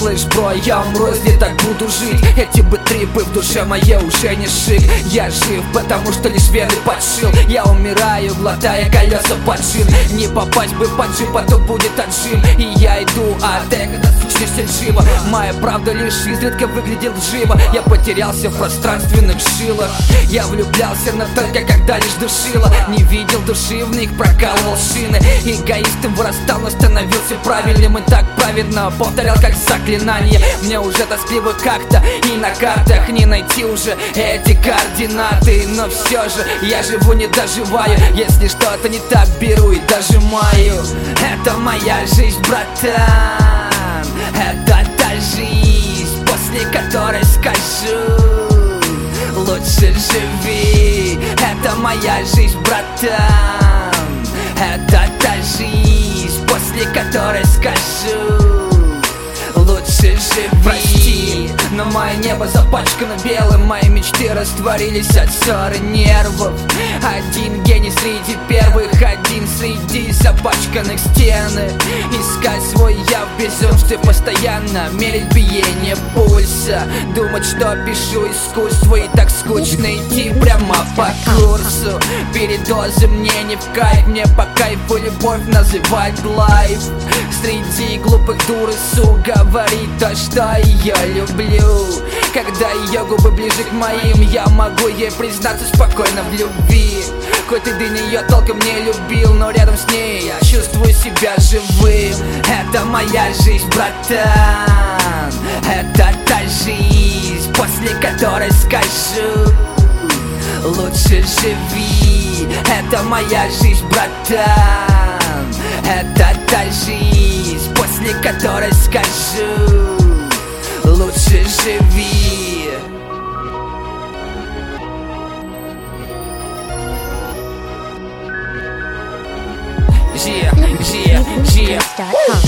слышь, бро, я умру, если так буду жить. Эти бы трипы в душе моей уже не шик. Я жив, потому что лишь вены подшил. Я умираю, глотая колеса поджим. Не попасть бы под джип, а то будет отжим. И я иду, а ты когда случишься живо. Моя правда лишь изредка выглядит живо. Я потерялся в пространственных жилах. Я влюблялся, но только когда лишь душила. Не видел души в них, прокалывал шины. Эгоистом вырастал, но становился правильным. И так праведно повторял как заклинание. Мне уже тоскливо как-то, и на картах не найти уже эти координаты. Но все же я живу, не доживаю. Если что-то не так, беру и дожимаю. Это моя жизнь, братан. Это та жизнь, после которой скажу: лучше живи. Это моя жизнь, братан. Это та жизнь, после которой скажу: лучше живи. Прости, но мое небо запачкано белым. Мои мечты растворились от ссоры нервов. Один гений среди первых, один среди запачканных стены. Искать свой я в безумстве постоянно, мерить биение пульса. Думать, что пишу искусство, и так скучно идти прямо по курсу. Передозы мне не в кайф, мне по кайфу любовь называть лайф. Среди глупых дурысу говорит то, что ее люблю. Когда ее губы ближе к моим, я могу ей признаться спокойно в любви. Хоть ты до нее толком не любил, но рядом с ней я чувствую себя живым. Это моя жизнь, братан. Это та жизнь, после которой скажу: лучше живи. Это моя жизнь, братан. Это та жизнь, после которой скажу: лучше живи. Yeah.